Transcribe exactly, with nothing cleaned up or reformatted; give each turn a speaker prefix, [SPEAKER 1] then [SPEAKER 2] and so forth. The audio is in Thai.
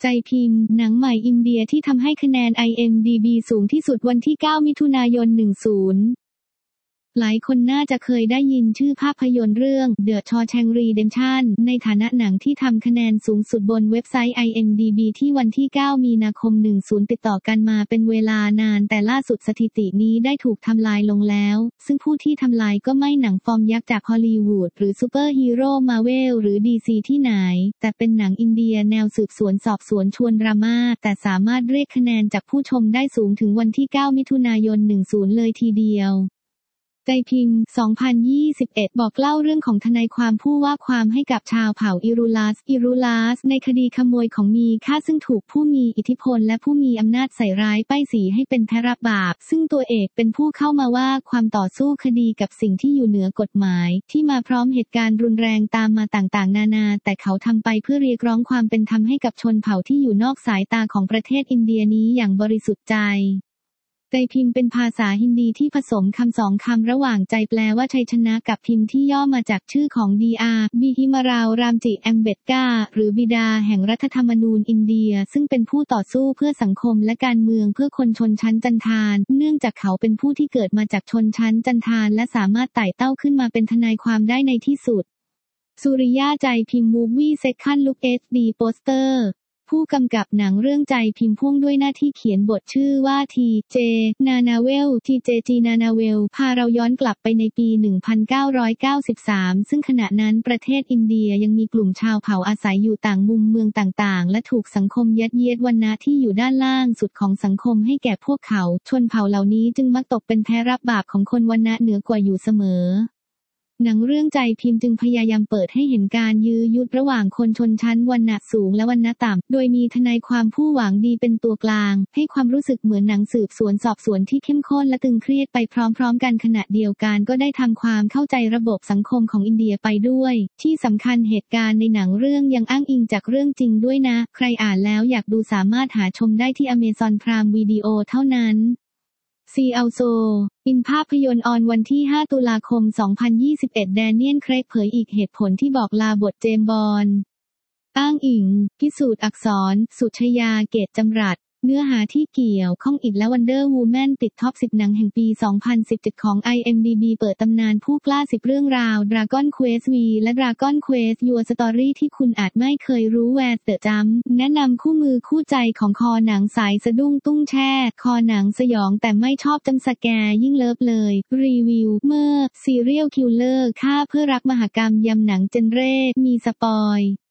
[SPEAKER 1] ใจพิมพ์หนังใหม่อินเดียที่ทำให้คะแนน ไอ เอ็ม ดี บี สูงที่สุดวันที่ เก้า มิถุนายน สิบหลายคนน่าจะเคยได้ยินชื่อภาพยนตร์เรื่อง The Shawshank Redemption ในฐานะหนังที่ทำคะแนนสูงสุดบนเว็บไซต์ ไอ เอ็ม ดี บี ที่วันที่ เก้า มีนาคม สิบ ติดต่อกันมาเป็นเวลานานแต่ล่าสุดสถิตินี้ได้ถูกทำลายลงแล้วซึ่งผู้ที่ทำลายก็ไม่หนังฟอร์มยักษ์จากฮอลลีวูดหรือซูเปอร์ฮีโร่มาร์เวลหรือ ดี ซี ที่ไหนแต่เป็นหนังอินเดียแนวสืบสวนสอบสวนชวนดราม่าแต่สามารถเรียกคะแนนจากผู้ชมได้สูงถึงวันที่ เก้า มิถุนายน สิบ เลยทีเดียวใจพิมพ์ สองพันยี่สิบเอ็ด บอกเล่าเรื่องของทนายความผู้ว่าความให้กับชาวเผ่าอิรูลัส อิรูลัส ในคดีขโมยของมีค่าซึ่งถูกผู้มีอิทธิพลและผู้มีอำนาจใส่ร้ายป้ายสีให้เป็นแพ้รับบาปซึ่งตัวเอกเป็นผู้เข้ามาว่าความต่อสู้คดีกับสิ่งที่อยู่เหนือกฎหมายที่มาพร้อมเหตุการณ์รุนแรงตามมาต่างๆนานาแต่เขาทำไปเพื่อเรียกร้องความเป็นธรรมให้กับชนเผ่าที่อยู่นอกสายตาของประเทศอินเดียนี้อย่างบริสุทธิ์ใจใจพิมพ์เป็นภาษาฮินดีที่ผสมคำสองคำระหว่างใจแปลว่าชัยชนะกับพิมพ์ที่ย่อมาจากชื่อของ ดี อาร์ บี ฮิมาราว รามจิ แอมเบดกาหรือบิดาแห่งรัฐธรรมนูญอินเดียซึ่งเป็นผู้ต่อสู้เพื่อสังคมและการเมืองเพื่อคนชนชั้นจันทานเนื่องจากเขาเป็นผู้ที่เกิดมาจากชนชั้นจันทานและสามารถไต่เต้าขึ้นมาเป็นทนายความได้ในที่สุดสุริยะใจพิมพ์มูฟวี่เซคันด์ลุค เอช ดี โปสเตอร์ผู้กำกับหนังเรื่องใจพิมพ์พ่วงด้วยหน้าที่เขียนบทชื่อว่าที เจ นานาเวล ที เจ จี นานาเวล พาเราย้อนกลับไปในปี หนึ่งพันเก้าร้อยเก้าสิบสาม ซึ่งขณะนั้นประเทศอินเดียยังมีกลุ่มชาวเผ่าอาศัยอยู่ต่างมุมเมืองต่างๆและถูกสังคมยัดเยียดวรรณะที่อยู่ด้านล่างสุดของสังคมให้แก่พวกเขาชนเผ่าเหล่านี้จึงมักตกเป็นแพ้รับบาปของคนวรรณะเหนือกว่าอยู่เสมอหนังเรื่องใจพิมพ์จึงพยายามเปิดให้เห็นการยื้อยุดระหว่างคนชนชั้นวรรณะสูงและวรรณะต่ำโดยมีทนายความผู้หวังดีเป็นตัวกลางให้ความรู้สึกเหมือนหนังสืบสวนสอบสวนที่เข้มข้นและตึงเครียดไปพร้อมๆกันขณะเดียวกันก็ได้ทำความเข้าใจระบบสังคมของอินเดียไปด้วยที่สำคัญเหตุการณ์ในหนังเรื่องยังอ้างอิงจากเรื่องจริงด้วยนะใครอ่านแล้วอยากดูสามารถหาชมได้ที่ Amazon Prime Video เท่านั้นซีอัลโซอินภาพยนตร์ออนวันที่ ห้า ตุลาคม สองพันยี่สิบเอ็ด แดเนียล เครกเผยอีกเหตุผลที่บอกลาบทเจมส์บอนด์อ้างอิงพิสูจน์อักษรสุชยาเกตจำรัดเนื้อหาที่เกี่ยวข้องอีกและ Wonder Woman ติดท็อป สิบ หนังแห่งปี สองพันสิบเจ็ด ของ ไอ เอ็ม ดี บี เปิดตำนานผู้กล้า สิบ เรื่องราว Dragon Quest V และ Dragon Quest Your Story ที่คุณอาจไม่เคยรู้ Where the Jump แนะนำคู่มือคู่ใจของคอหนังสายสะดุ้งตุ้งแช่คอหนังสยองแต่ไม่ชอบจำสแกร์ยิ่งเลิฟเลยรีวิวเมื่อ Serial Killer ฆ่าเพื่อรักมหกรรมยำหนังเจนเร่มีสปอย